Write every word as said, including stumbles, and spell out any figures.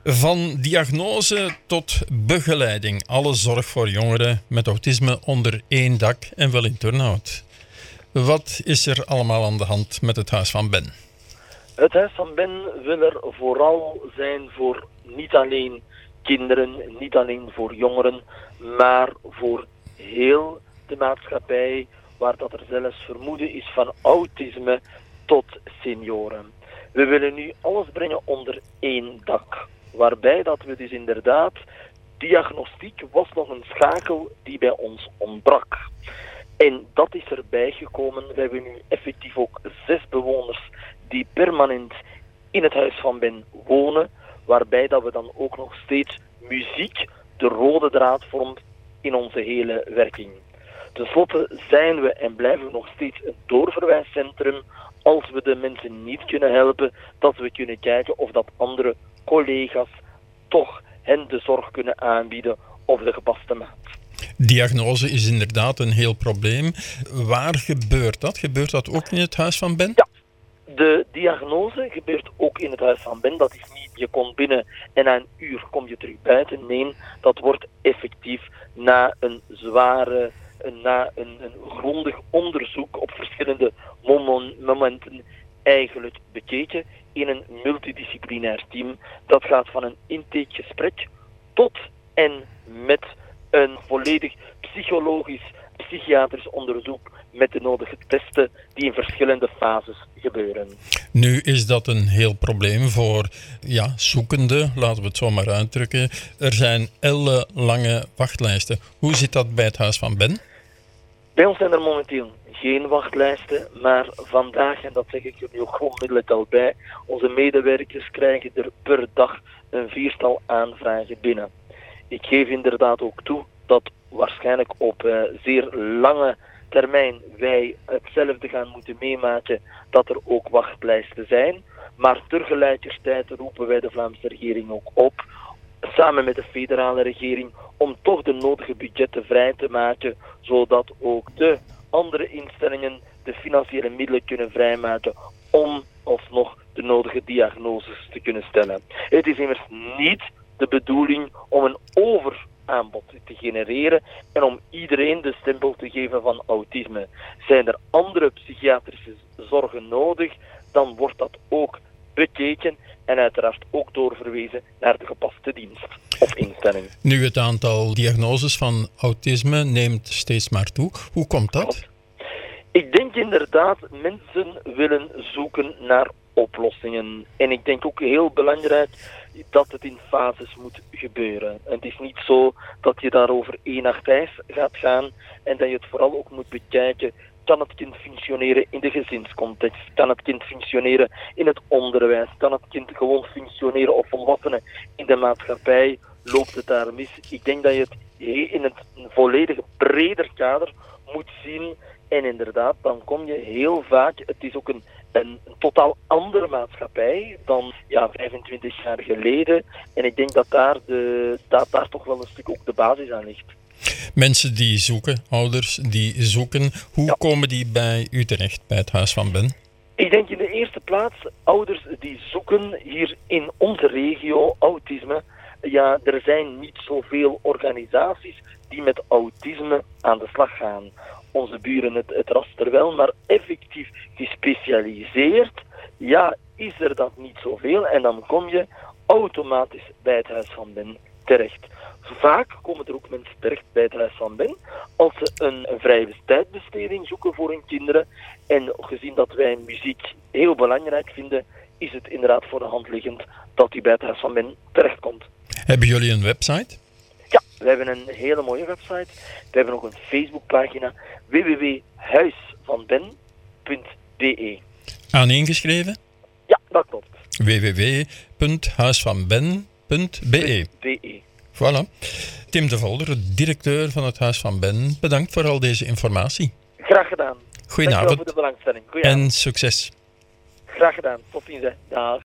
Van diagnose tot begeleiding. Alle zorg voor jongeren met autisme onder één dak en wel in Turnhout. Wat is er allemaal aan de hand met het Huis van Ben? Het Huis van Ben wil er vooral zijn voor niet alleen kinderen, niet alleen voor jongeren, maar voor heel de maatschappij, waar dat er zelfs vermoeden is van autisme tot senioren. We willen nu alles brengen onder één dak, waarbij dat we dus inderdaad, diagnostiek was nog een schakel die bij ons ontbrak. En dat is erbij gekomen. We hebben nu effectief ook zes bewoners die permanent in het Huis van Ben wonen, waarbij dat we dan ook nog steeds muziek de rode draad vormt in onze hele werking. Ten slotte zijn we en blijven we nog steeds een doorverwijscentrum als we de mensen niet kunnen helpen, dat we kunnen kijken of dat andere collega's toch hen de zorg kunnen aanbieden op de gepaste maat. Diagnose is inderdaad een heel probleem. Waar gebeurt dat? Gebeurt dat ook in het Huis van Ben? Ja, de diagnose gebeurt ook in het Huis van Ben. Dat is niet, je komt binnen en na een uur kom je terug buiten. Nee, dat wordt effectief na een zware, na een, een grondig onderzoek op verschillende momenten eigenlijk bekeken in een multidisciplinair team. Dat gaat van een intakegesprek tot en met een volledig psychologisch, psychiatrisch onderzoek met de nodige testen die in verschillende fases gebeuren. Nu is dat een heel probleem voor ja, zoekenden, laten we het zo maar uitdrukken. Er zijn ellenlange wachtlijsten. Hoe zit dat bij het Huis van Ben? Bij ons zijn er momenteel geen wachtlijsten, maar vandaag, en dat zeg ik er nu ook onmiddellijk al bij, onze medewerkers krijgen er per dag een viertal aanvragen binnen. Ik geef inderdaad ook toe dat waarschijnlijk op uh, zeer lange termijn wij hetzelfde gaan moeten meemaken, dat er ook wachtlijsten zijn. Maar tegelijkertijd roepen wij de Vlaamse regering ook op, samen met de federale regering, om toch de nodige budgetten vrij te maken, zodat ook de andere instellingen de financiële middelen kunnen vrijmaken om alsnog de nodige diagnoses te kunnen stellen. Het is immers niet de bedoeling om een overaanbod te genereren en om iedereen de stempel te geven van autisme. Zijn er andere psychiatrische zorgen nodig, dan wordt dat ook bekeken en uiteraard ook doorverwezen naar de gepaste dienst of instelling. Nu, het aantal diagnoses van autisme neemt steeds maar toe. Hoe komt dat? Ik denk inderdaad, mensen willen zoeken naar oplossingen. En ik denk ook heel belangrijk dat het in fases moet gebeuren. Het is niet zo dat je daarover één nacht ijs gaat gaan en dat je het vooral ook moet bekijken. Kan het kind functioneren in de gezinscontext? Kan het kind functioneren in het onderwijs? Kan het kind gewoon functioneren of volwassenen in de maatschappij? Loopt het daar mis? Ik denk dat je het in een volledig breder kader moet zien. En inderdaad, dan kom je heel vaak, het is ook een, een, een totaal andere maatschappij dan ja, vijfentwintig jaar geleden. En ik denk dat daar, de, dat daar toch wel een stuk ook de basis aan ligt. Mensen die zoeken, ouders die zoeken, hoe ja. komen die bij u terecht, bij het Huis van Ben? Ik denk in de eerste plaats ouders die zoeken hier in onze regio autisme. Ja, er zijn niet zoveel organisaties die met autisme aan de slag gaan. Onze buren het, het raster wel, maar effectief gespecialiseerd, ja, is er dat niet zoveel. En dan kom je automatisch bij het Huis van Ben terecht. Vaak komen er ook mensen terecht bij het Huis van Ben als ze een, een vrije tijdbesteding zoeken voor hun kinderen. En gezien dat wij muziek heel belangrijk vinden, is het inderdaad voor de hand liggend dat hij bij het Huis van Ben terechtkomt. Hebben jullie een website? Ja, we hebben een hele mooie website. We hebben nog een Facebookpagina, w w w punt huis van ben punt b e. Aaneengeschreven? Ja, dat klopt. w w w punt huis van ben punt b e. Voilà. Tim de Volder, directeur van het Huis van Ben, bedankt voor al deze informatie. Graag gedaan. Goedenavond. Dankjewel voor de belangstelling. Goedenavond. En succes. Graag gedaan. Tot ziens. Dag.